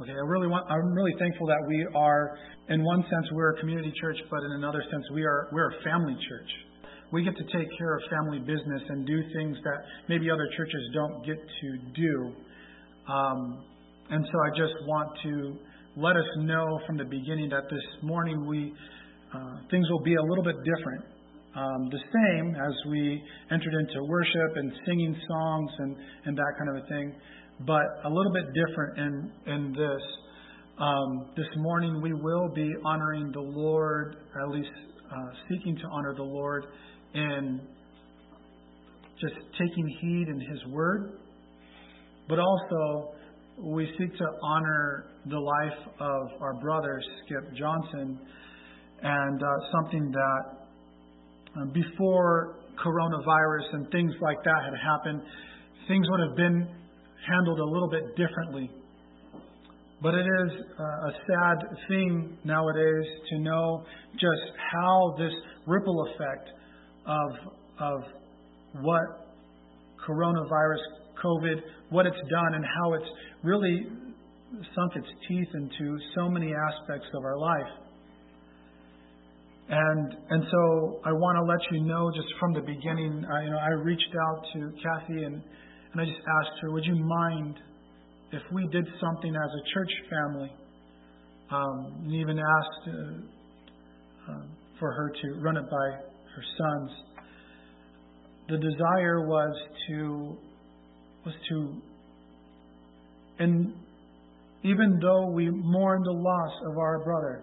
Okay, I'm really thankful that we are, in one sense, we're a community church, but in another sense, we're a family church. We get to take care of family business and do things that maybe other churches don't get to do. And so I just want to let us know from the beginning that this morning things will be a little bit different. The same as we entered into worship and singing songs and that kind of a thing, but a little bit different in this. This morning we will be honoring the Lord, at least seeking to honor the Lord in just taking heed in His Word, but also we seek to honor the life of our brother, Skip Johnson, and something that before coronavirus and things like that had happened, things would have been handled a little bit differently. But it is a sad thing nowadays to know just how this ripple effect of what coronavirus, COVID, what it's done and how it's really sunk its teeth into so many aspects of our life. And so I want to let you know just from the beginning, I reached out to Kathy and I just asked her, would you mind if we did something as a church family? And even asked for her to run it by her sons. The desire was to, and even though we mourn the loss of our brother,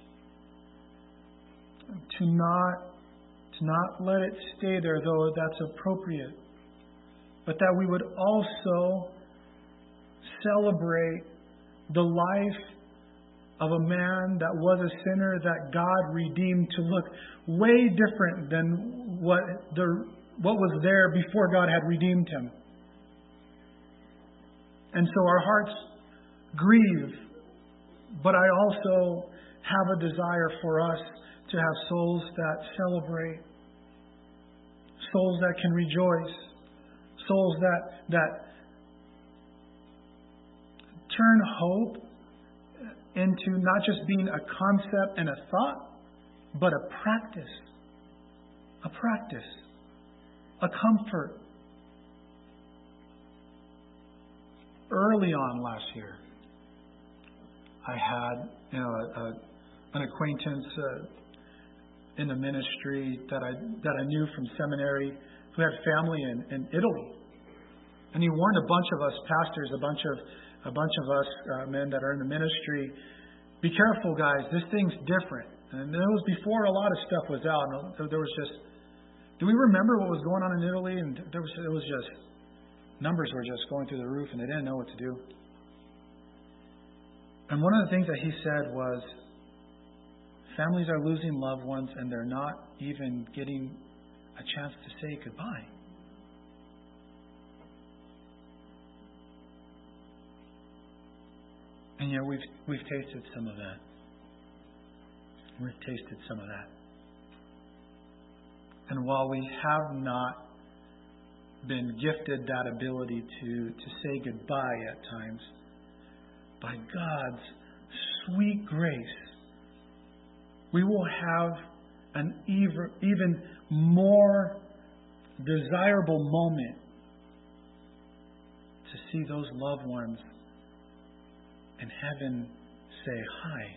to not let it stay there, though that's appropriate, but that we would also celebrate the life of a man that was a sinner that God redeemed to look way different than what was there before God had redeemed him. And so our hearts grieve, but I also have a desire for us to have souls that celebrate, souls that can rejoice, souls that turn hope into not just being a concept and a thought, but a practice, a comfort. Early on last year, I had an acquaintance in the ministry that I knew from seminary who had family in Italy, and he warned a bunch of us pastors, a bunch of us men that are in the ministry, be careful, guys. This thing's different. And it was before a lot of stuff was out. There was just, do we remember what was going on in Italy? And it was just, numbers were just going through the roof, and they didn't know what to do. And one of the things that he said was, families are losing loved ones, and they're not even getting a chance to say goodbye. And yet we've tasted some of that. We've tasted some of that. And while we have not been gifted that ability to say goodbye at times, by God's sweet grace, we will have an even more desirable moment to see those loved ones in heaven say hi.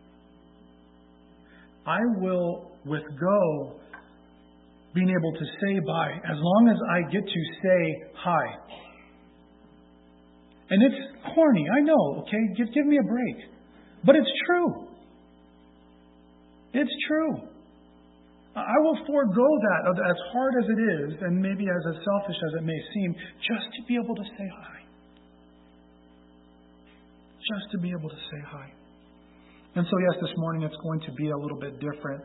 I will withgo being able to say bye as long as I get to say hi. And it's corny, I know, okay? Give me a break. But it's true. It's true. I will forego that, as hard as it is, and maybe as selfish as it may seem, just to be able to say hi. Just to be able to say hi. And so, yes, this morning it's going to be a little bit different.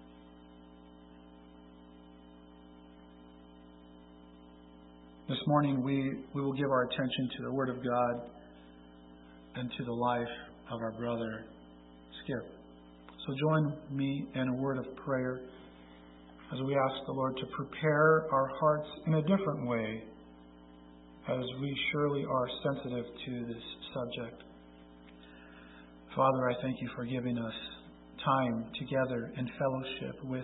This morning we will give our attention to the Word of God and to the life of our brother, Skip. So join me in a word of prayer as we ask the Lord to prepare our hearts in a different way, as we surely are sensitive to this subject. Father, I thank you for giving us time together in fellowship with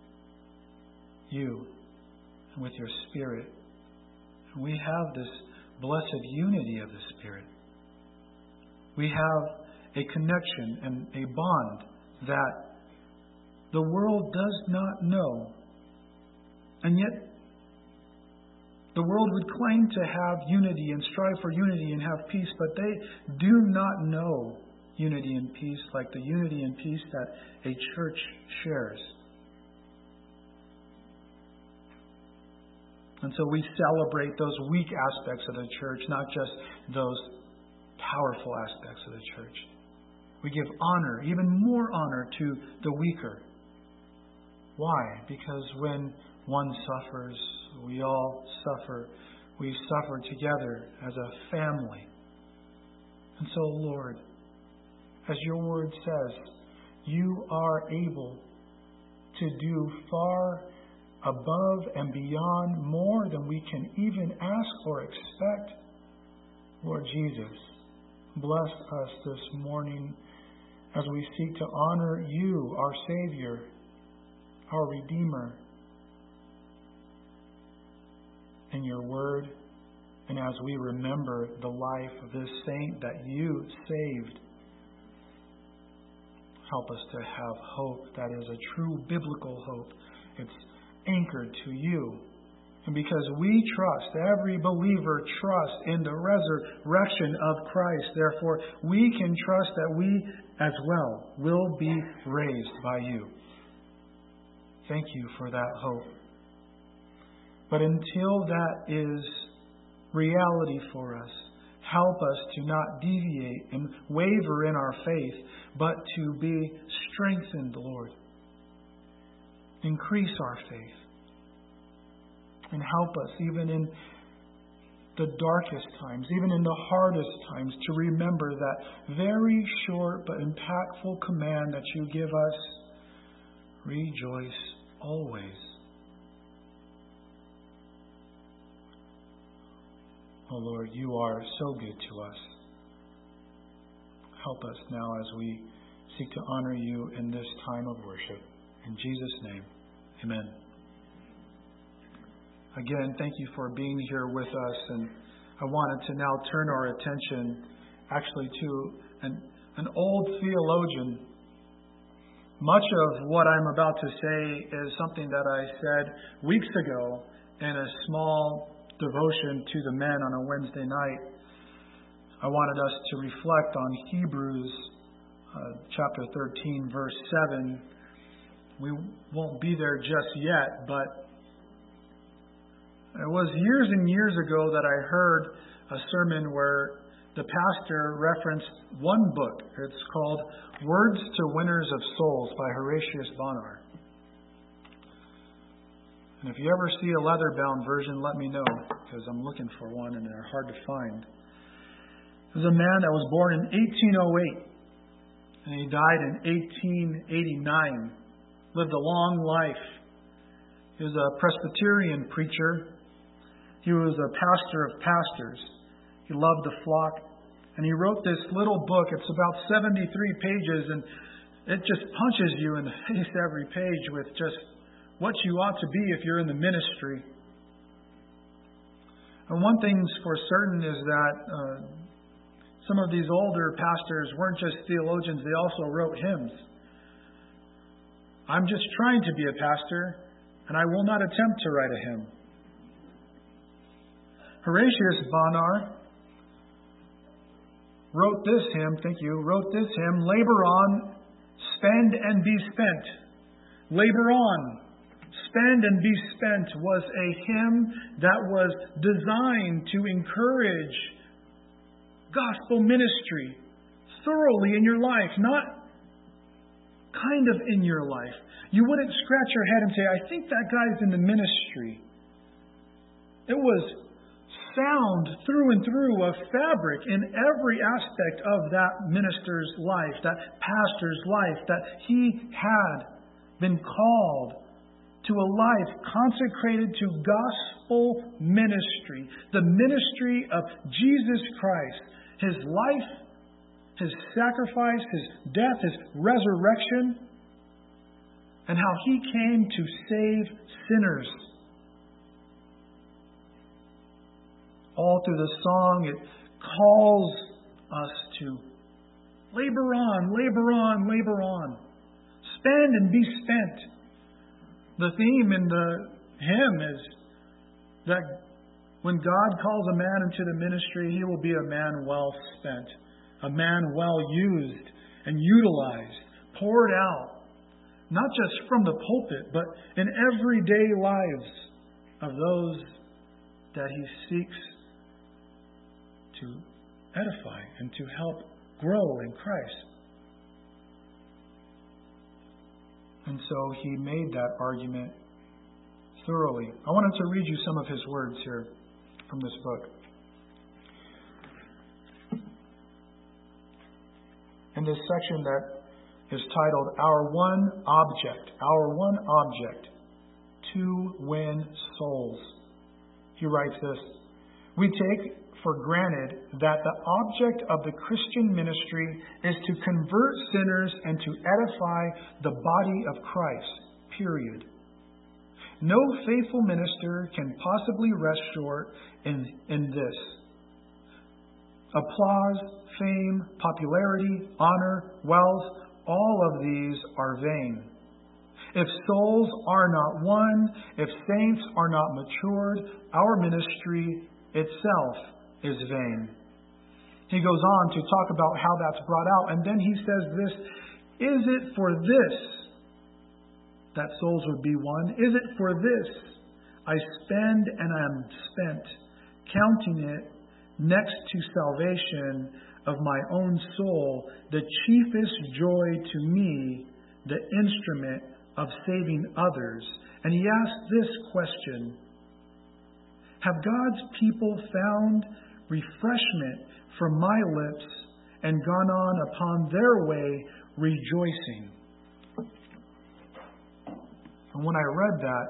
you and with your Spirit. And we have this blessed unity of the Spirit. We have a connection and a bond that the world does not know. And yet, the world would claim to have unity and strive for unity and have peace, but they do not know unity and peace like the unity and peace that a church shares. And so we celebrate those weak aspects of the church, not just those powerful aspects of the church. We give honor, even more honor, to the weaker. Why? Because when one suffers, we all suffer. We suffer together as a family. And so, Lord, as your word says, you are able to do far above and beyond, more than we can even ask or expect. Lord Jesus, bless us this morning as we seek to honor you, our Savior, our Redeemer, in your word, and as we remember the life of this saint that you saved. Help us to have hope that is a true biblical hope. It's anchored to you. And because we trust, every believer trusts in the resurrection of Christ, therefore we can trust that we as well will be raised by you. Thank you for that hope. But until that is reality for us, help us to not deviate and waver in our faith, but to be strengthened, Lord. Increase our faith. And help us, even in the darkest times, even in the hardest times, to remember that very short but impactful command that you give us: rejoice always. Oh Lord, you are so good to us. Help us now as we seek to honor you in this time of worship. In Jesus' name, amen. Again, thank you for being here with us. And I wanted to now turn our attention actually to an old theologian. Much of what I'm about to say is something that I said weeks ago in a small devotion to the men on a Wednesday night. I wanted us to reflect on Hebrews chapter 13, verse 7. We won't be there just yet, but it was years and years ago that I heard a sermon where the pastor referenced one book. It's called Words to Winners of Souls by Horatius Bonar. And if you ever see a leather-bound version, let me know, because I'm looking for one and they're hard to find. There's a man that was born in 1808 and he died in 1889. Lived a long life. He was a Presbyterian preacher. He was a pastor of pastors. He loved the flock. And he wrote this little book. It's about 73 pages, and it just punches you in the face every page with just what you ought to be if you're in the ministry. And one thing's for certain is that some of these older pastors weren't just theologians, they also wrote hymns. I'm just trying to be a pastor, and I will not attempt to write a hymn. Horatius Bonar wrote this hymn, labor on, spend and be spent. Labor on, spend and be spent was a hymn that was designed to encourage gospel ministry thoroughly in your life, not kind of in your life. You wouldn't scratch your head and say, I think that guy's in the ministry. It was sound through and through of fabric in every aspect of that minister's life, that pastor's life, that he had been called to a life consecrated to gospel ministry, the ministry of Jesus Christ. His life, His sacrifice, His death, His resurrection, and how He came to save sinners. All through the song, it calls us to labor on, labor on, labor on. Spend and be spent. The theme in the hymn is that when God calls a man into the ministry, he will be a man well spent, a man well used and utilized, poured out, not just from the pulpit, but in everyday lives of those that he seeks to edify and to help grow in Christ. And so he made that argument thoroughly. I wanted to read you some of his words here from this book. In this section that is titled, Our One Object, to Win Souls. He writes this, we take for granted that the object of the Christian ministry is to convert sinners and to edify the body of Christ, period. No faithful minister can possibly rest short in this. Applause, fame, popularity, honor, wealth, all of these are vain. If souls are not won, if saints are not matured, our ministry itself is vain. He goes on to talk about how that's brought out, and then he says this, is it for this that souls would be won? Is it for this I spend and am spent, counting it next to salvation of my own soul, the chiefest joy to me, the instrument of saving others? And he asks this question, have God's people found refreshment from my lips and gone on upon their way rejoicing? And when I read that,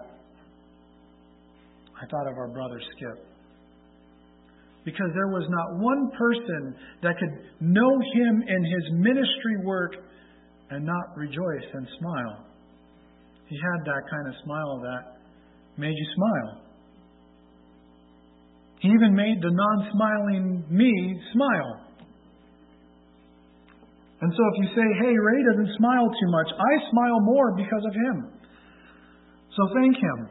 I thought of our brother Skip. Because there was not one person that could know him in his ministry work and not rejoice and smile. He had that kind of smile that made you smile. He even made the non-smiling me smile. And so if you say, hey, Ray doesn't smile too much, I smile more because of him. So thank him.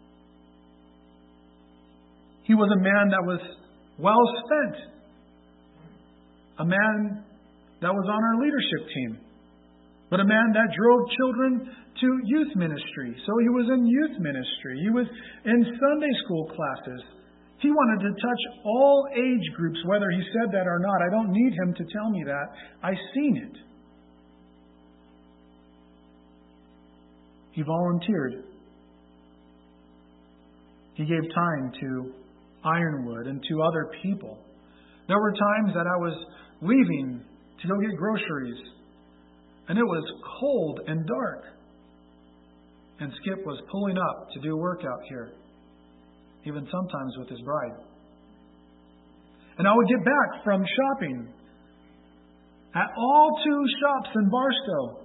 He was a man that was well spent. A man that was on our leadership team. But a man that drove children to youth ministry. So he was in youth ministry. He was in Sunday school classes. He wanted to touch all age groups, whether he said that or not. I don't need him to tell me that. I've seen it. He volunteered. He gave time to Ironwood and to other people. There were times that I was leaving to go get groceries, and it was cold and dark. And Skip was pulling up to do work out here, even sometimes with his bride. And I would get back from shopping at all 2 shops in Barstow,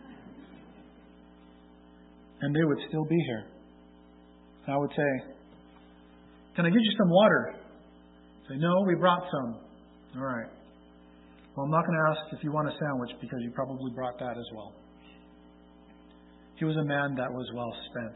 and they would still be here. And I would say, can I get you some water? Say, no, we brought some. All right. Well, I'm not going to ask if you want a sandwich because you probably brought that as well. He was a man that was well spent.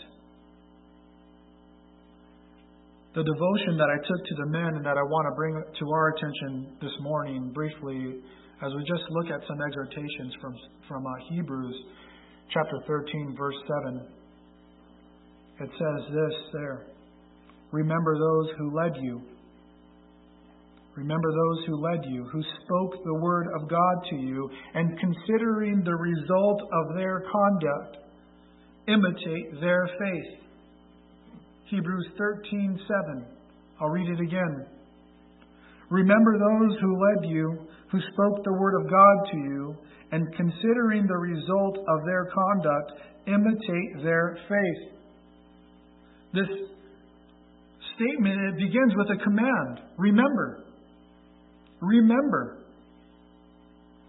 The devotion that I took to the men and that I want to bring to our attention this morning briefly, as we just look at some exhortations from Hebrews chapter 13, verse 7. It says this there. Remember those who led you. Remember those who led you, who spoke the word of God to you, and considering the result of their conduct, imitate their faith. Hebrews 13:7. I'll read it again. Remember those who led you, who spoke the word of God to you, and considering the result of their conduct, imitate their faith. This statement, it begins with a command. Remember. Remember.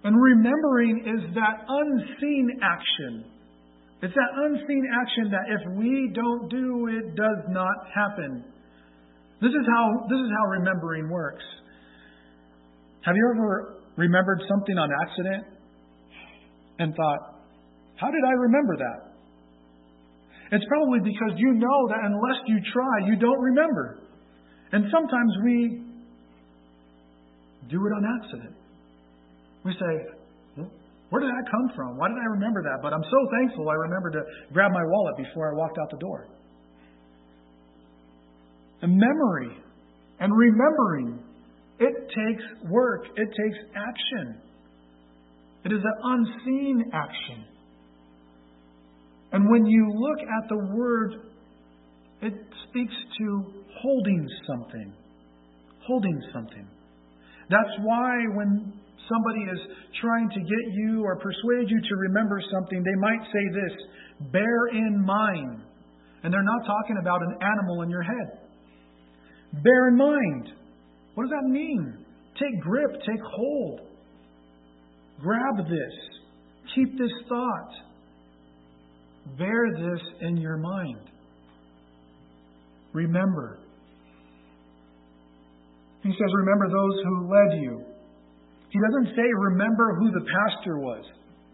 And remembering is that unseen action. It's that unseen action that if we don't do, it does not happen. This is how remembering works. Have you ever remembered something on accident and thought, how did I remember that? It's probably because you know that unless you try, you don't remember. And sometimes we do it on accident. We say, where did that come from? Why did I remember that? But I'm so thankful I remembered to grab my wallet before I walked out the door. And memory and remembering, it takes work. It takes action. It is an unseen action. And when you look at the word, it speaks to holding something. Holding something. That's why when somebody is trying to get you or persuade you to remember something, they might say this, bear in mind. And they're not talking about an animal in your head. Bear in mind. What does that mean? Take grip, take hold. Grab this. Keep this thought. Bear this in your mind. Remember. He says, remember those who led you. He doesn't say, remember who the pastor was.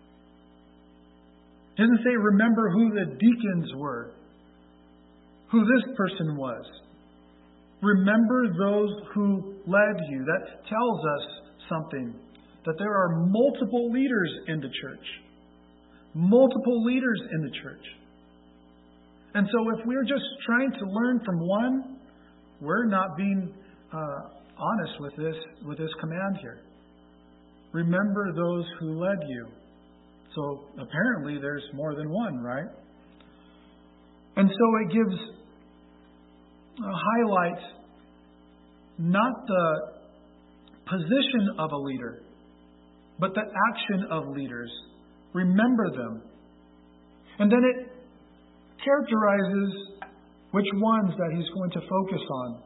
He doesn't say, remember who the deacons were. Who this person was. Remember those who led you. That tells us something. That there are multiple leaders in the church. Multiple leaders in the church. And so if we're just trying to learn from one, we're not being honest with this command here. Remember those who led you. So apparently there's more than one, right? And so it gives highlights not the position of a leader, but the action of leaders. Remember them. And then it characterizes which ones that he's going to focus on.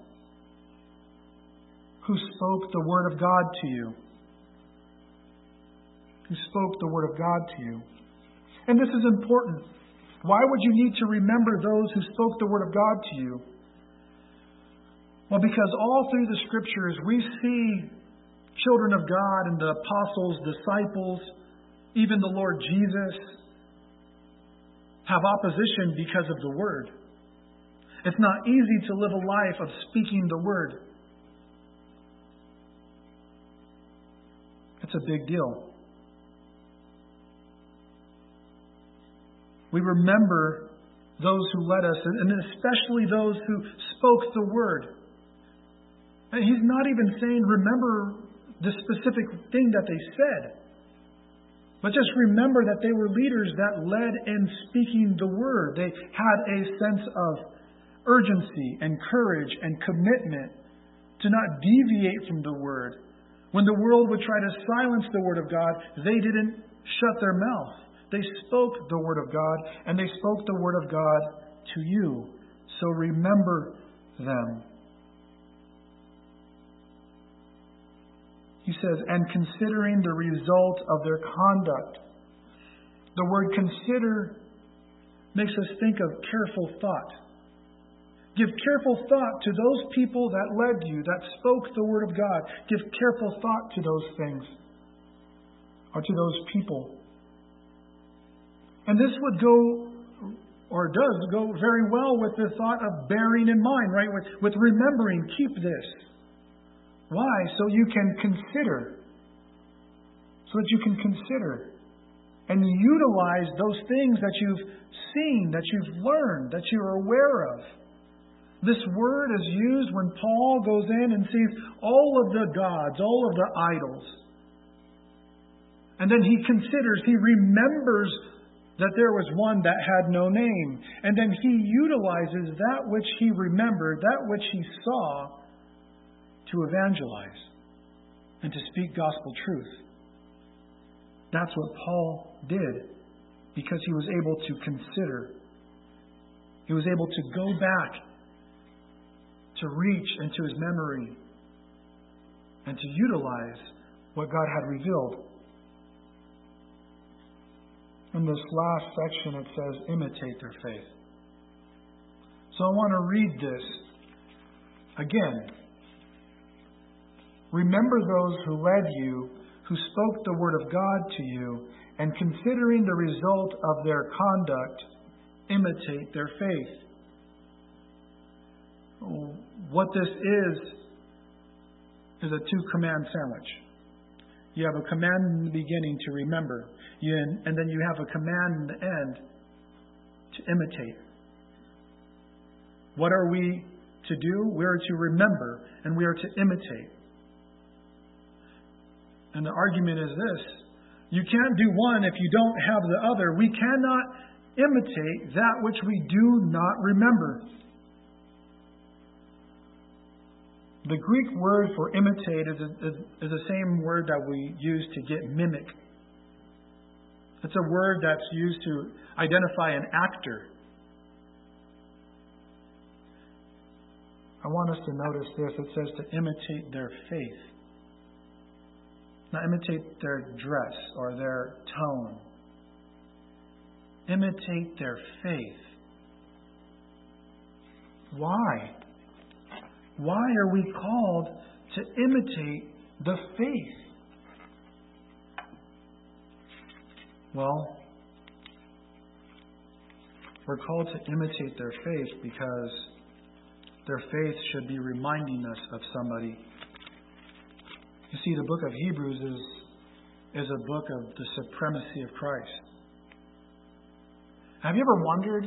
Who spoke the Word of God to you. Who spoke the Word of God to you. And this is important. Why would you need to remember those who spoke the Word of God to you? Well, because all through the Scriptures we see children of God and the apostles, disciples, even the Lord Jesus have opposition because of the Word. It's not easy to live a life of speaking the Word. It's a big deal. We remember those who led us, and especially those who spoke the Word. And he's not even saying remember the specific thing that they said. But just remember that they were leaders that led in speaking the Word. They had a sense of urgency and courage and commitment to not deviate from the Word. When the world would try to silence the Word of God, they didn't shut their mouth. They spoke the Word of God, and they spoke the Word of God to you. So remember them. He says, and considering the result of their conduct. The word consider makes us think of careful thought. Give careful thought to those people that led you, that spoke the Word of God. Give careful thought to those things, or to those people. And this would go, or does go very well with the thought of bearing in mind, right? With remembering, keep this. Why? So you can consider. So that you can consider. And utilize those things that you've seen, that you've learned, that you're aware of. This word is used when Paul goes in and sees all of the gods, all of the idols. And then he considers, he remembers that there was one that had no name. And then he utilizes that which he remembered, that which he saw, to evangelize and to speak gospel truth. That's what Paul did because he was able to consider. He was able to go back to reach into his memory and to utilize what God had revealed. In this last section, it says, imitate their faith. So I want to read this again. Remember those who led you, who spoke the word of God to you, and considering the result of their conduct, imitate their faith. What this is a two-command sandwich. You have a command in the beginning to remember, and then you have a command in the end to imitate. What are we to do? We are to remember, and we are to imitate. And the argument is this: you can't do one if you don't have the other. We cannot imitate that which we do not remember. The Greek word for imitate is the same word that we use to get mimic. It's a word that's used to identify an actor. I want us to notice this. It says to imitate their faith. Not imitate their dress or their tone. Imitate their faith. Why? Why are we called to imitate the faith? Well, we're called to imitate their faith because their faith should be reminding us of somebody. You see, the book of Hebrews is a book of the supremacy of Christ. Have you ever wondered?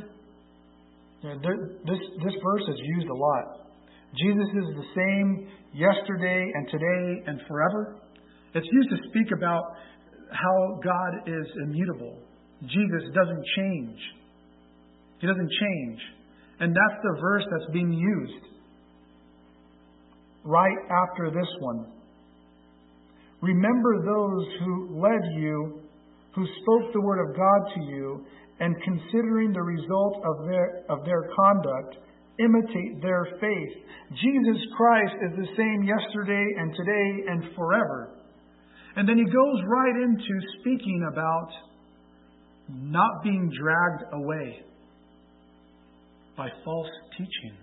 This verse is used a lot. Jesus is the same yesterday and today and forever. It's used to speak about how God is immutable. Jesus doesn't change. He doesn't change. And that's the verse that's being used right after this one. Remember those who led you, who spoke the word of God to you, and considering the result of their conduct, imitate their faith. Jesus Christ is the same yesterday and today and forever. And then he goes right into speaking about not being dragged away by false teaching.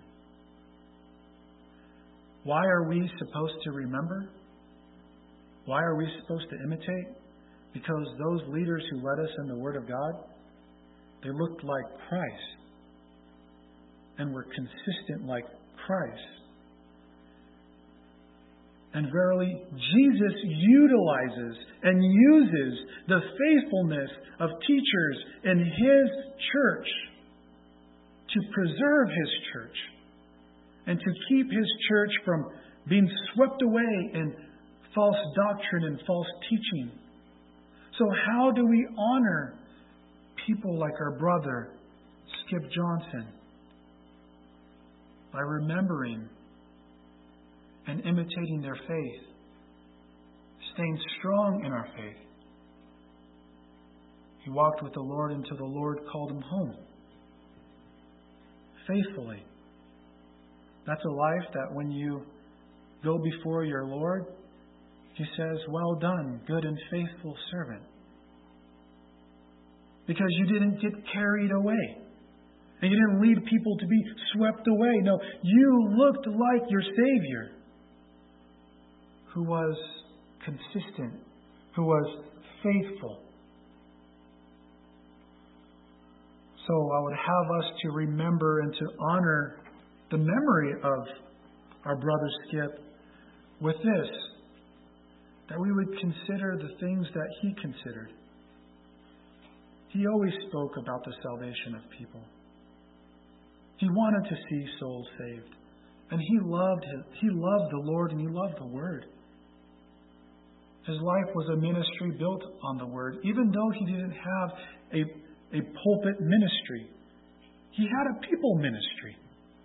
Why are we supposed to remember? Why are we supposed to imitate? Because those leaders who led us in the Word of God, they looked like Christ and were consistent like Christ. And verily, Jesus utilizes and uses the faithfulness of teachers in His church to preserve His church and to keep His church from being swept away in false doctrine and false teaching. So how do we honor people like our brother, Skip Johnson? By remembering and imitating their faith, staying strong in our faith. He walked with the Lord until the Lord called him home. Faithfully. That's a life that when you go before your Lord, He says, "Well done, good and faithful servant." Because you didn't get carried away. And you didn't lead people to be swept away. No, you looked like your Savior, who was consistent, who was faithful. So I would have us to remember and to honor the memory of our brother Skip with this, that we would consider the things that he considered. He always spoke about the salvation of people. He wanted to see souls saved. And he loved the Lord and he loved the Word. His life was a ministry built on the Word. Even though he didn't have a pulpit ministry, he had a people ministry.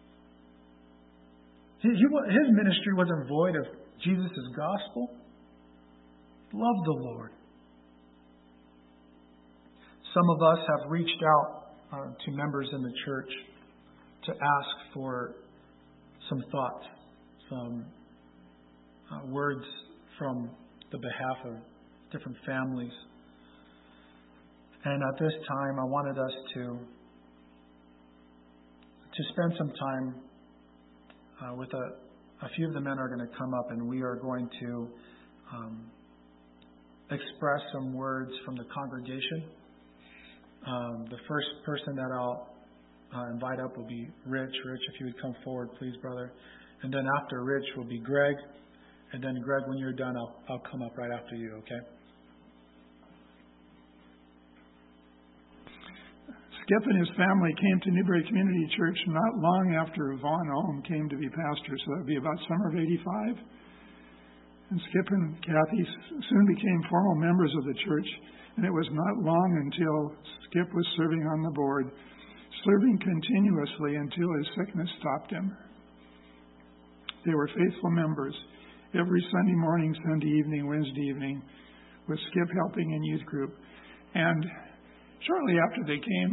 His ministry wasn't void of Jesus' gospel. He loved the Lord. Some of us have reached out to members in the church to ask for some thoughts, some words from the behalf of different families. And at this time, I wanted us to spend some time with a few of the men are going to come up, and we are going to express some words from the congregation. The first person that I'll invite up will be Rich. Rich, if you would come forward, please, brother. And then after Rich will be Greg. And then Greg, when you're done, I'll come up right after you, okay? Skip and his family came to Newberry Community Church not long after Vaughn Ohm came to be pastor, so that would be about summer of '85. And Skip and Kathy soon became formal members of the church, and it was not long until Skip was serving on the board, serving continuously until his sickness stopped him. They were faithful members. Every Sunday morning, Sunday evening, Wednesday evening, with Skip helping in youth group. And shortly after they came,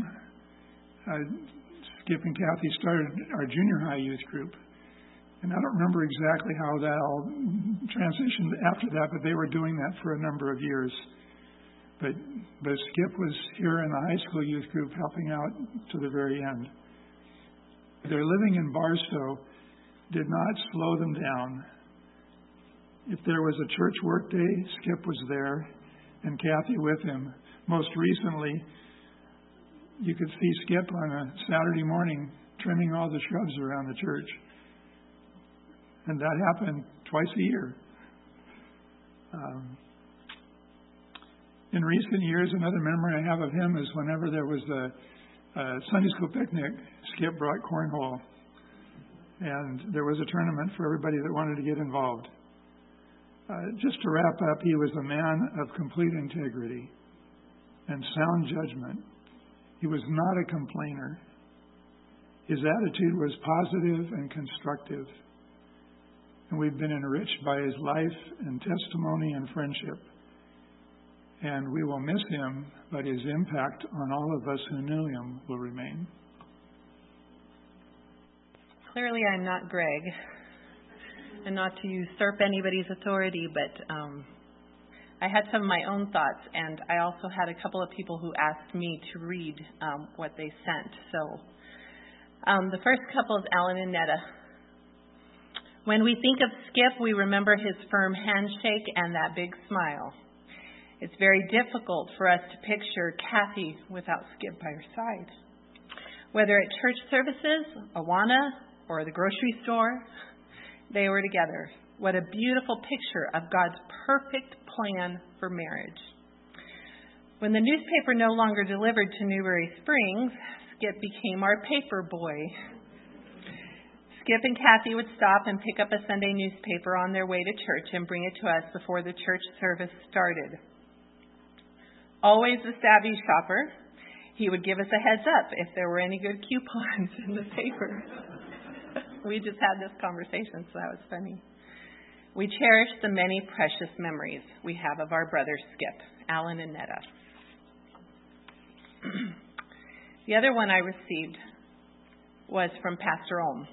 Skip and Kathy started our junior high youth group. And I don't remember exactly how that all transitioned after that, but they were doing that for a number of years. But Skip was here in the high school youth group helping out to the very end. Their living in Barstow did not slow them down. If there was a church work day, Skip was there and Kathy with him. Most recently, you could see Skip on a Saturday morning trimming all the shrubs around the church. And that happened twice a year. In recent years, another memory I have of him is whenever there was a Sunday school picnic, Skip brought cornhole. And there was a tournament for everybody that wanted to get involved. Just to wrap up, he was a man of complete integrity and sound judgment. He was not a complainer. His attitude was positive and constructive. And we've been enriched by his life and testimony and friendship. And we will miss him, but his impact on all of us who knew him will remain. Clearly, I'm not Greg, and not to usurp anybody's authority, but I had some of my own thoughts, and I also had a couple of people who asked me to read what they sent. So the first couple is Alan and Netta. When we think of Skip, we remember his firm handshake and that big smile. It's very difficult for us to picture Kathy without Skip by her side. Whether at church services, Awana, or the grocery store, they were together. What a beautiful picture of God's perfect plan for marriage. When the newspaper no longer delivered to Newberry Springs, Skip became our paper boy. Skip and Kathy would stop and pick up a Sunday newspaper on their way to church and bring it to us before the church service started. Always a savvy shopper, he would give us a heads up if there were any good coupons in the paper. We just had this conversation, so that was funny. We cherish the many precious memories we have of our brothers Skip, Alan and Netta. The other one I received was from Pastor Ohm.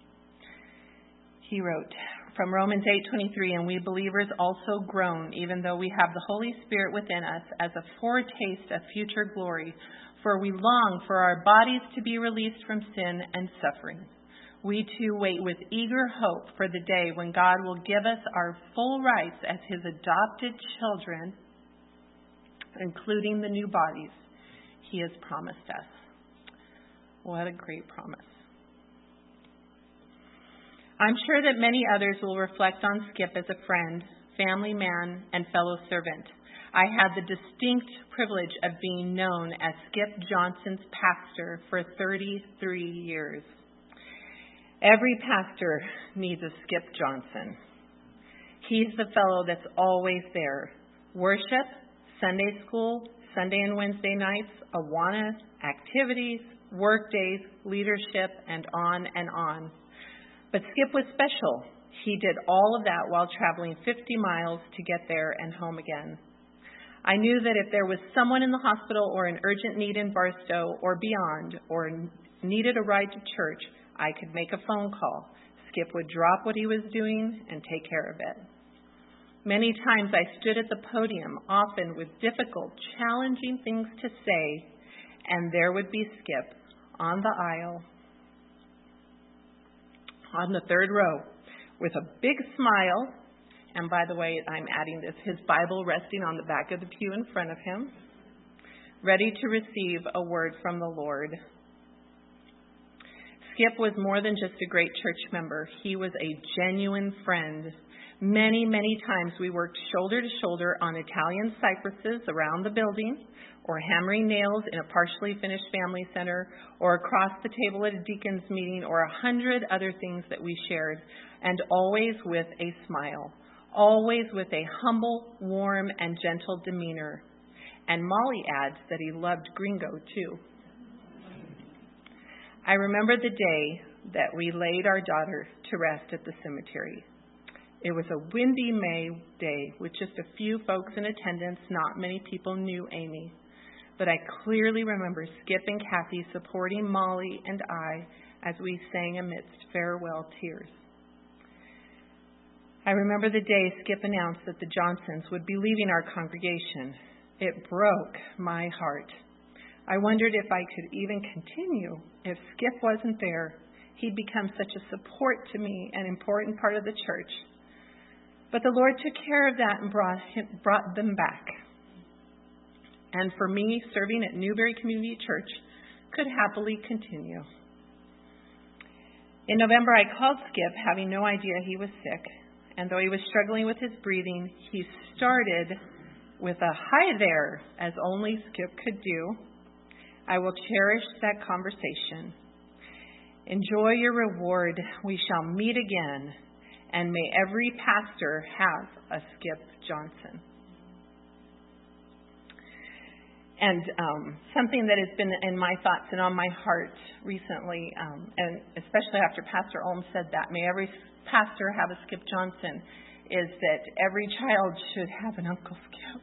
He wrote, from Romans 8:23, and we believers also groan, even though we have the Holy Spirit within us as a foretaste of future glory, for we long for our bodies to be released from sin and suffering. We too wait with eager hope for the day when God will give us our full rights as His adopted children, including the new bodies He has promised us. What a great promise. I'm sure that many others will reflect on Skip as a friend, family man, and fellow servant. I had the distinct privilege of being known as Skip Johnson's pastor for 33 years. Every pastor needs a Skip Johnson. He's the fellow that's always there. Worship, Sunday school, Sunday and Wednesday nights, Awana, activities, work days, leadership, and on and on. But Skip was special. He did all of that while traveling 50 miles to get there and home again. I knew that if there was someone in the hospital or an urgent need in Barstow or beyond, or needed a ride to church, I could make a phone call. Skip would drop what he was doing and take care of it. Many times I stood at the podium, often with difficult, challenging things to say, and there would be Skip on the aisle, on the third row, with a big smile. And by the way, I'm adding this, his Bible resting on the back of the pew in front of him, ready to receive a word from the Lord. Skip was more than just a great church member. He was a genuine friend. Many, many times we worked shoulder to shoulder on Italian cypresses around the building, or hammering nails in a partially finished family center, or across the table at a deacon's meeting, or 100 other things that we shared, and always with a smile, always with a humble, warm, and gentle demeanor. And Molly adds that he loved gringo too. I remember the day that we laid our daughter to rest at the cemetery. It was a windy May day with just a few folks in attendance. Not many people knew Amy. But I clearly remember Skip and Kathy supporting Molly and I as we sang amidst farewell tears. I remember the day Skip announced that the Johnsons would be leaving our congregation. It broke my heart. I wondered if I could even continue. If Skip wasn't there, he'd become such a support to me, an important part of the church. But the Lord took care of that and brought them back. And for me, serving at Newberry Community Church could happily continue. In November, I called Skip, having no idea he was sick. And though he was struggling with his breathing, he started with a "hi there," as only Skip could do. I will cherish that conversation. Enjoy your reward. We shall meet again. And may every pastor have a Skip Johnson. And something that has been in my thoughts and on my heart recently, and especially after Pastor Olm said that, may every pastor have a Skip Johnson, is that every child should have an Uncle Skip.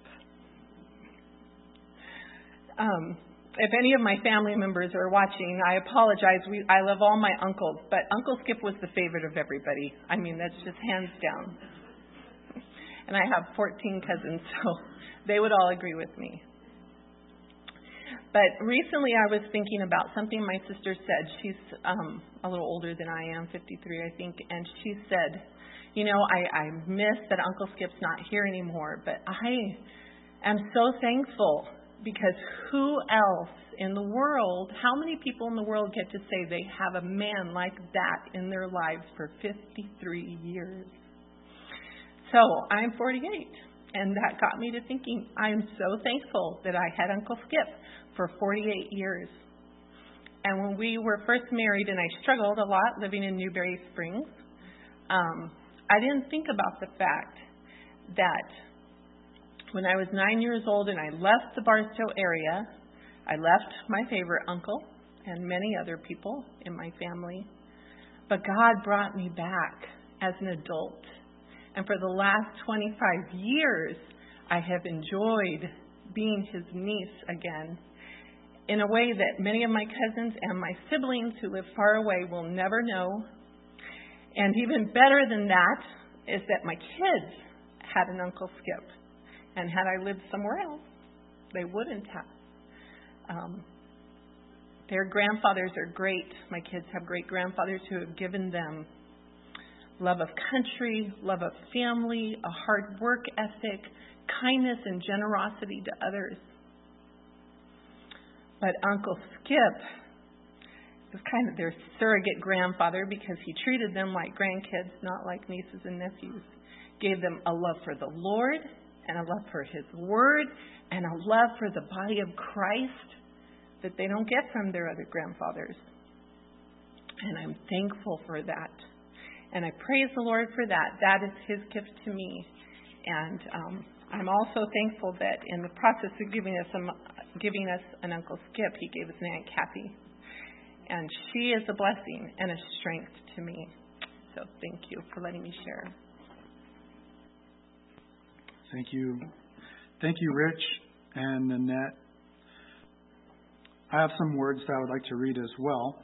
If any of my family members are watching, I apologize. I love all my uncles, but Uncle Skip was the favorite of everybody. I mean, that's just hands down. And I have 14 cousins, so they would all agree with me. But recently I was thinking about something my sister said. She's a little older than I am, 53, I think, and she said, you know, I miss that Uncle Skip's not here anymore, but I am so thankful. Because who else in the world, how many people in the world get to say they have a man like that in their lives for 53 years? So I'm 48, and that got me to thinking, I'm so thankful that I had Uncle Skip for 48 years. And when we were first married, and I struggled a lot living in Newberry Springs, I didn't think about the fact that when I was 9 years old and I left the Barstow area, I left my favorite uncle and many other people in my family. But God brought me back as an adult. And for the last 25 years, I have enjoyed being his niece again in a way that many of my cousins and my siblings who live far away will never know. And even better than that is that my kids had an Uncle Skip. And had I lived somewhere else, they wouldn't have. Their grandfathers are great. My kids have great grandfathers who have given them love of country, love of family, a hard work ethic, kindness and generosity to others. But Uncle Skip was kind of their surrogate grandfather because he treated them like grandkids, not like nieces and nephews. Gave them a love for the Lord, and a love for His Word, and a love for the body of Christ that they don't get from their other grandfathers. And I'm thankful for that. And I praise the Lord for that. That is His gift to me. And I'm also thankful that in the process of giving us an Uncle Skip, He gave us an Aunt Kathy. And she is a blessing and a strength to me. So thank you for letting me share. Thank you. Thank you, Rich and Nanette. I have some words that I would like to read as well.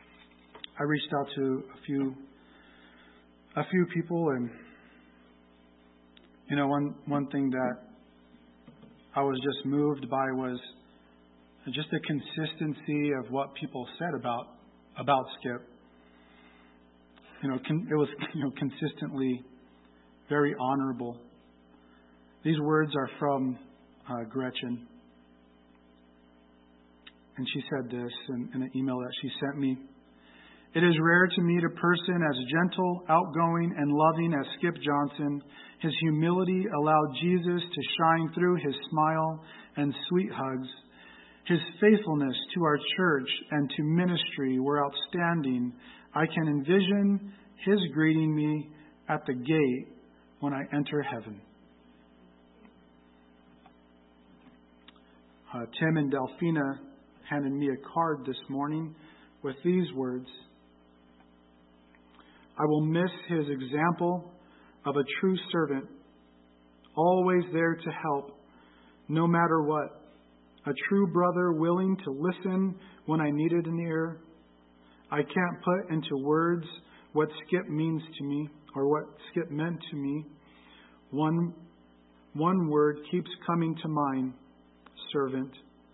I reached out to a few people, and One thing that I was just moved by was just the consistency of what people said about Skip. It was consistently very honorable. These words are from Gretchen. And she said this in an email that she sent me. It is rare to meet a person as gentle, outgoing, and loving as Skip Johnson. His humility allowed Jesus to shine through his smile and sweet hugs. His faithfulness to our church and to ministry were outstanding. I can envision his greeting me at the gate when I enter heaven. Tim and Delphina handed me a card this morning with these words. I will miss his example of a true servant, always there to help, no matter what. A true brother willing to listen when I needed an ear. I can't put into words what Skip means to me or what Skip meant to me. One word keeps coming to mind, servant.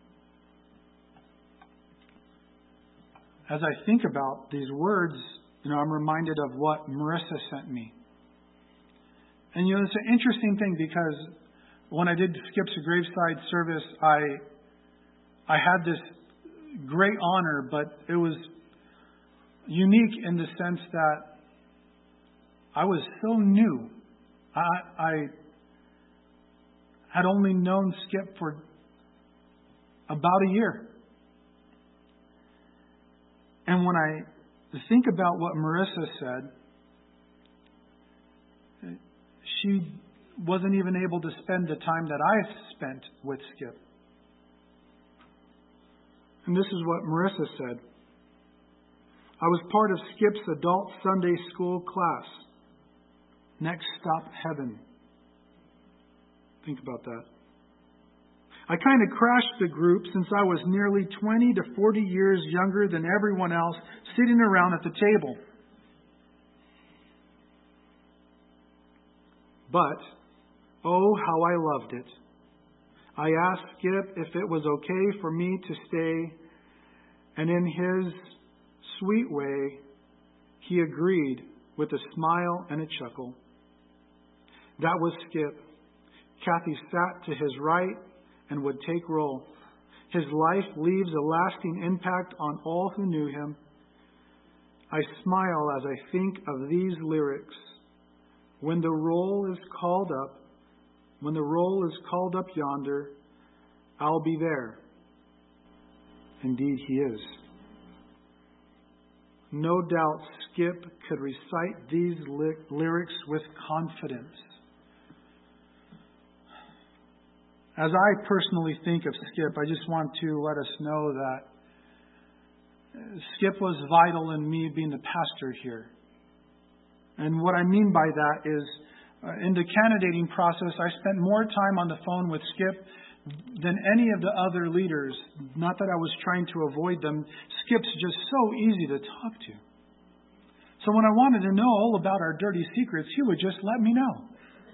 As I think about these words, I'm reminded of what Marissa sent me. And it's an interesting thing because when I did Skip's graveside service, I had this great honor, but it was unique in the sense that I was so new. I had only known Skip for about a year. And when I think about what Marissa said, she wasn't even able to spend the time that I spent with Skip. And this is what Marissa said. I was part of Skip's adult Sunday school class. Next stop, heaven. Think about that. I kind of crashed the group since I was nearly 20 to 40 years younger than everyone else sitting around at the table. But, oh, how I loved it. I asked Skip if it was okay for me to stay, and in his sweet way, he agreed with a smile and a chuckle. That was Skip. Kathy sat to his right and would take roll. His life leaves a lasting impact on all who knew him. I smile as I think of these lyrics. When the roll is called up yonder, I'll be there. Indeed, he is. No doubt Skip could recite these lyrics with confidence. As I personally think of Skip, I just want to let us know that Skip was vital in me being the pastor here. And what I mean by that is, in the candidating process, I spent more time on the phone with Skip than any of the other leaders. Not that I was trying to avoid them. Skip's just so easy to talk to. So when I wanted to know all about our dirty secrets, he would just let me know.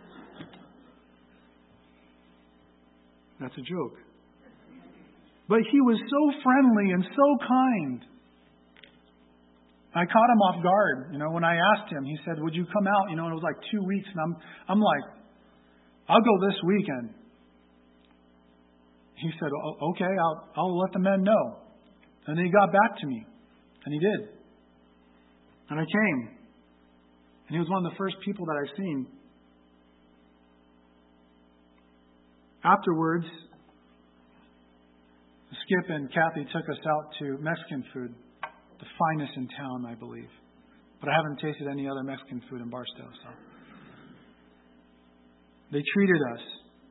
That's a joke. But he was so friendly and so kind. I caught him off guard. When I asked him, he said, would you come out? And it was like 2 weeks. And I'm like, I'll go this weekend. He said, okay, I'll let the men know. And then he got back to me. And he did. And I came. And he was one of the first people that I've seen. Afterwards, Skip and Kathy took us out to Mexican food, the finest in town, I believe. But I haven't tasted any other Mexican food in Barstow. So they treated us,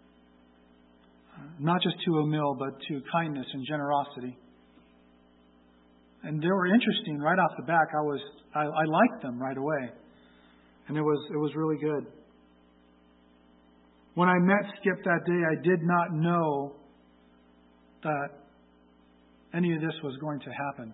not just to a meal, but to kindness and generosity. And they were interesting right off the back. I liked them right away, and it was really good. When I met Skip that day, I did not know that any of this was going to happen.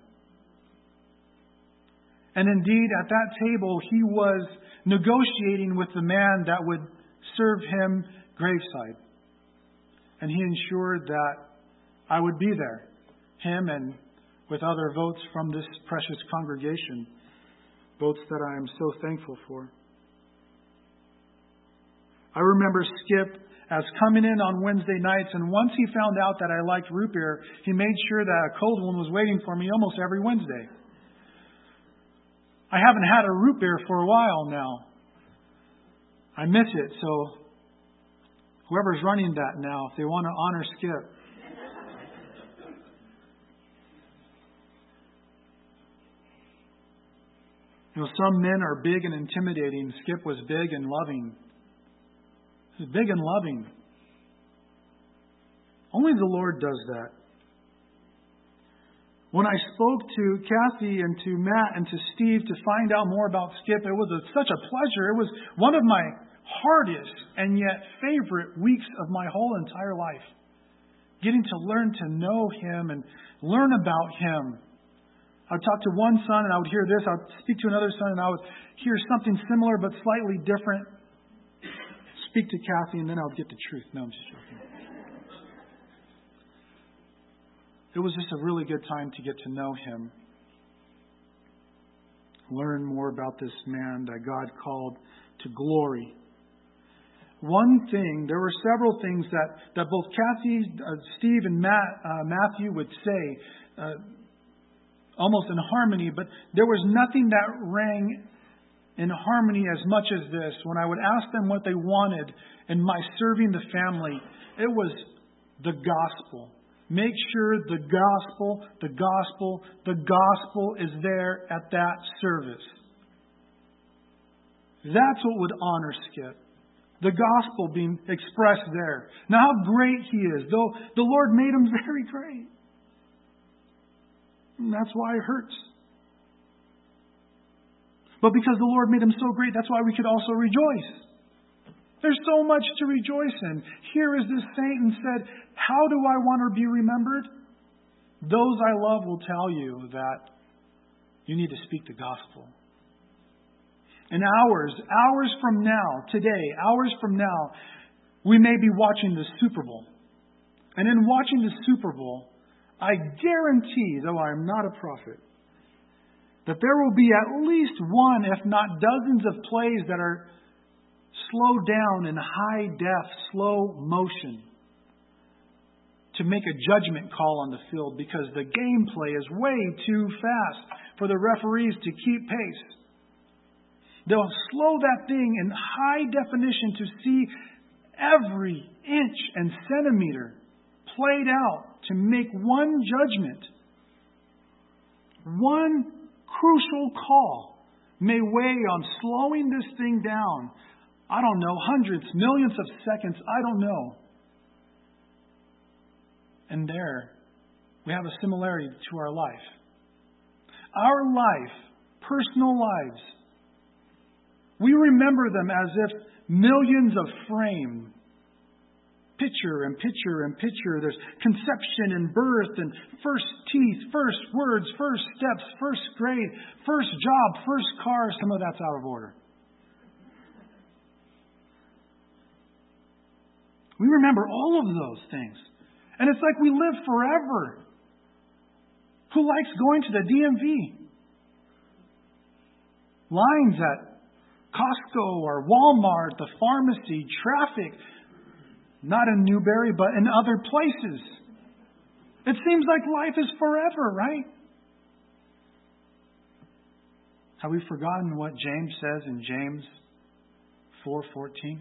And indeed, at that table, he was negotiating with the man that would serve him graveside. And he ensured that I would be there, him and with other votes from this precious congregation, votes that I am so thankful for. I remember Skip as coming in on Wednesday nights, and once he found out that I liked root beer, he made sure that a cold one was waiting for me almost every Wednesday. I haven't had a root beer for a while now. I miss it, so whoever's running that now, if they want to honor Skip. Some men are big and intimidating. Skip was big and loving. He was big and loving. Only the Lord does that. When I spoke to Kathy and to Matt and to Steve to find out more about Skip, it was such a pleasure. It was one of my hardest and yet favorite weeks of my whole entire life. Getting to learn to know him and learn about him. I would talk to one son and I would hear this. I would speak to another son and I would hear something similar but slightly different. Speak to Kathy and then I would get the truth. No, I'm just joking. It was just a really good time to get to know him. Learn more about this man that God called to glory. One thing, there were several things that both Kathy, Steve, and Matthew would say, almost in harmony, but there was nothing that rang in harmony as much as this. When I would ask them what they wanted in my serving the family, it was the gospel. Make sure the gospel is there at that service. That's what would honor Skip. The gospel being expressed there. Now how great he is, though the Lord made him very great. And that's why it hurts. But because the Lord made him so great, that's why we could also rejoice. There's so much to rejoice in. Here is this saint and said, how do I want to be remembered? Those I love will tell you that you need to speak the gospel. And hours from now, today, hours from now, we may be watching the Super Bowl. And in watching the Super Bowl, I guarantee, though I am not a prophet, that there will be at least one, if not dozens of plays that are slowed down in high def, slow motion to make a judgment call on the field because the gameplay is way too fast for the referees to keep pace. They'll slow that thing in high definition to see every inch and centimeter played out to make one judgment. One crucial call may weigh on slowing this thing down. I don't know, hundreds, millions of seconds, I don't know. And there, we have a similarity to our life. Our life, personal lives, we remember them as if millions of frame. Picture and picture and picture. There's conception and birth and first teeth, first words, first steps, first grade, first job, first car. Some of that's out of order. We remember all of those things. And it's like we live forever. Who likes going to the DMV? Lines at Costco or Walmart, the pharmacy, traffic. Not in Newberry, but in other places. It seems like life is forever, right? Have we forgotten what James says in James 4:14?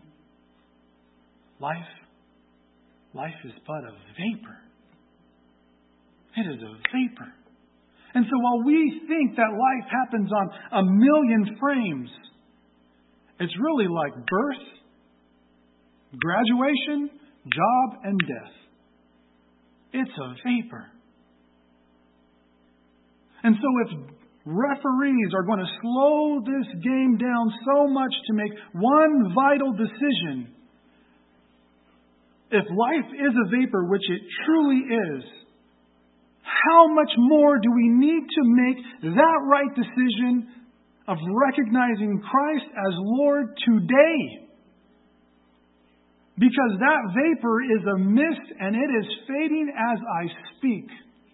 Life is but a vapor. It is a vapor. And so while we think that life happens on a million frames, it's really like birth, graduation, job, and death. It's a vapor. And so if referees are going to slow this game down so much to make one vital decision, if life is a vapor, which it truly is, how much more do we need to make that right decision of recognizing Christ as Lord today? Because that vapor is a mist and it is fading as I speak.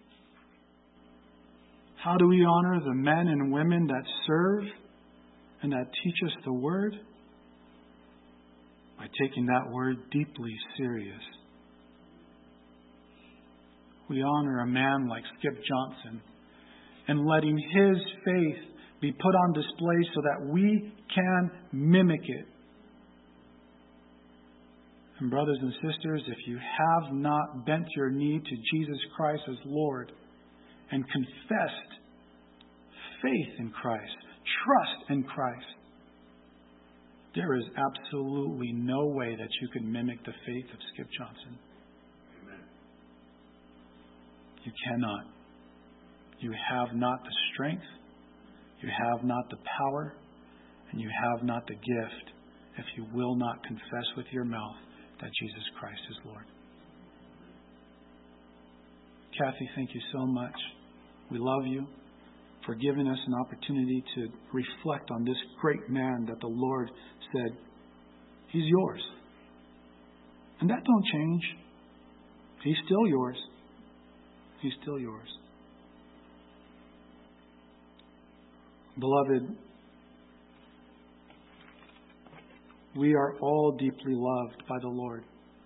How do we honor the men and women that serve and that teach us the Word? By taking that Word deeply serious. We honor a man like Skip Johnson and letting his faith be put on display so that we can mimic it. And brothers and sisters, if you have not bent your knee to Jesus Christ as Lord and confessed faith in Christ, trust in Christ, there is absolutely no way that you can mimic the faith of Skip Johnson. Amen. You cannot. You have not the strength, you have not the power, and you have not the gift if you will not confess with your mouth that Jesus Christ is Lord. Kathy, thank you so much. We love you for giving us an opportunity to reflect on this great man that the Lord said, He's yours. And that don't change. He's still yours. He's still yours. Beloved, we are all deeply loved by the Lord.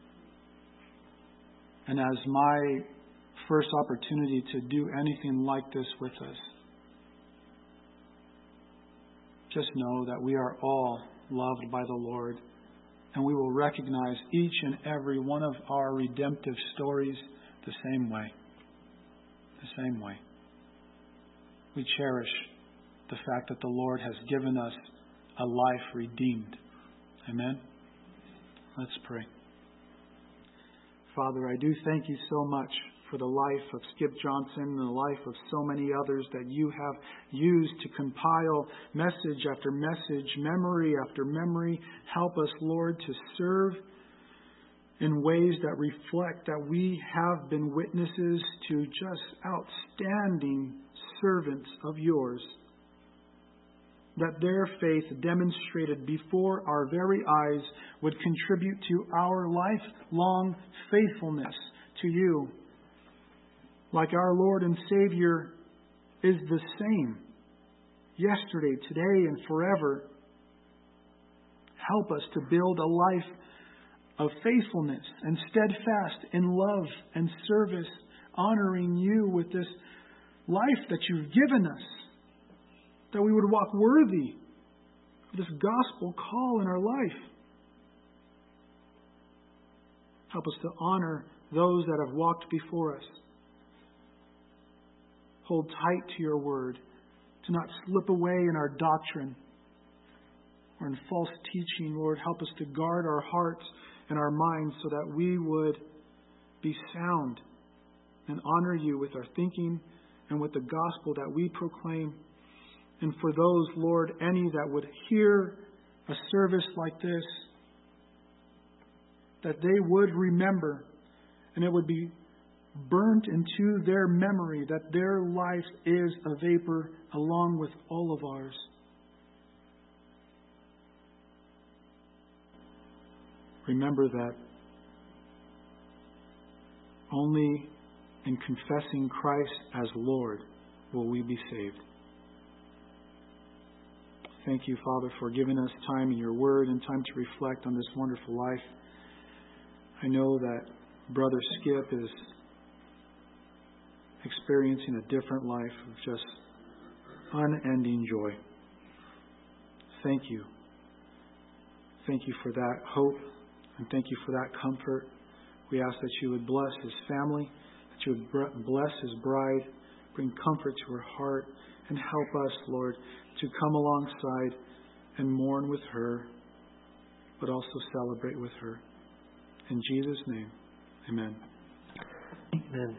And as my first opportunity to do anything like this with us, just know that we are all loved by the Lord, and we will recognize each and every one of our redemptive stories the same way. The same way. We cherish the fact that the Lord has given us a life redeemed. Amen? Let's pray. Father, I do thank you so much for the life of Skip Johnson and the life of so many others that you have used to compile message after message, memory after memory. Help us, Lord, to serve in ways that reflect that we have been witnesses to just outstanding servants of yours. That their faith demonstrated before our very eyes would contribute to our lifelong faithfulness to you. Like our Lord and Savior is the same yesterday, today, and forever. Help us to build a life of faithfulness and steadfast in love and service, honoring you with this life that you've given us. That we would walk worthy of this gospel call in our life. Help us to honor those that have walked before us. Hold tight to your word. To not slip away in our doctrine or in false teaching. Lord, help us to guard our hearts and our minds so that we would be sound and honor you with our thinking and with the gospel that we proclaim. And for those, Lord, any that would hear a service like this, that they would remember and it would be burnt into their memory that their life is a vapor along with all of ours. Remember that only in confessing Christ as Lord will we be saved. Thank you, Father, for giving us time in your word and time to reflect on this wonderful life. I know that Brother Skip is experiencing a different life of just unending joy. Thank you. Thank you for that hope and thank you for that comfort. We ask that you would bless his family, that you would bless his bride, bring comfort to her heart, and help us, Lord, to come alongside and mourn with her, but also celebrate with her. In Jesus' name, amen. Amen.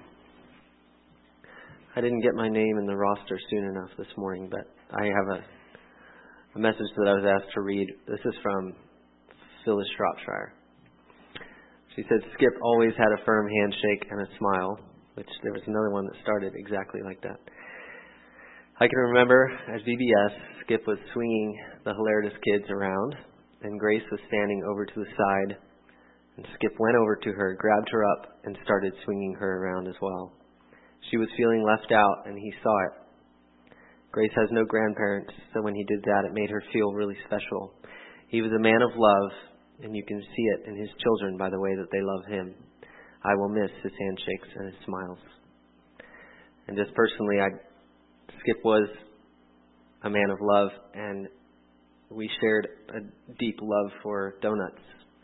I didn't get my name in the roster soon enough this morning, but I have a message that I was asked to read. This is from Phyllis Shropshire. She said, Skip always had a firm handshake and a smile, which there was another one that started exactly like that. I can remember at VBS, Skip was swinging the Hilaritas kids around, and Grace was standing over to the side And Skip went over to her, grabbed her up, and started swinging her around as well. She was feeling left out, and he saw it. Grace has no grandparents, so when he did that, it made her feel really special. He was a man of love, and you can see it in his children by the way that they love him. I will miss his handshakes and his smiles. And just personally, Skip was a man of love, and we shared a deep love for donuts.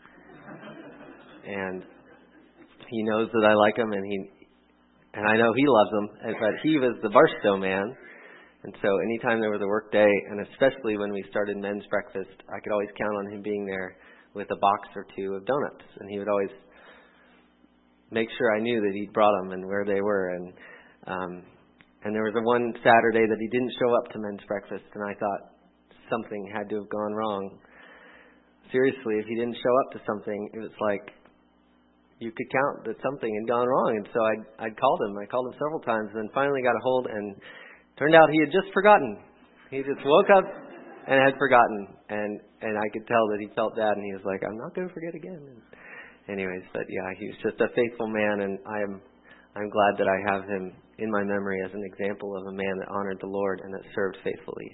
And he knows that I like them, and I know he loves them, but he was the Barstow man. And so anytime there was a work day, and especially when we started men's breakfast, I could always count on him being there with a box or two of donuts. And he would always make sure I knew that he'd brought them and where they were. And there was one Saturday that he didn't show up to men's breakfast, and I thought something had to have gone wrong. Seriously, if he didn't show up to something, it was like you could count that something had gone wrong. And so I'd called him. I called him several times, and then finally got a hold, and turned out he had just forgotten. He just woke up and had forgotten. And I could tell that he felt bad, and he was like, I'm not going to forget again. And anyways, but yeah, he was just a faithful man, and I'm glad that I have him in my memory as an example of a man that honored the Lord and that served faithfully.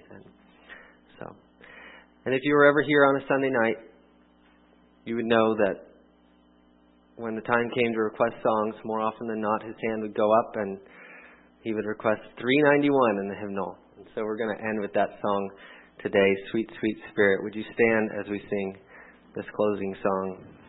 And if you were ever here on a Sunday night, you would know that when the time came to request songs, more often than not, his hand would go up and he would request 391 in the hymnal. And so we're going to end with that song today, Sweet, Sweet Spirit. Would you stand as we sing this closing song?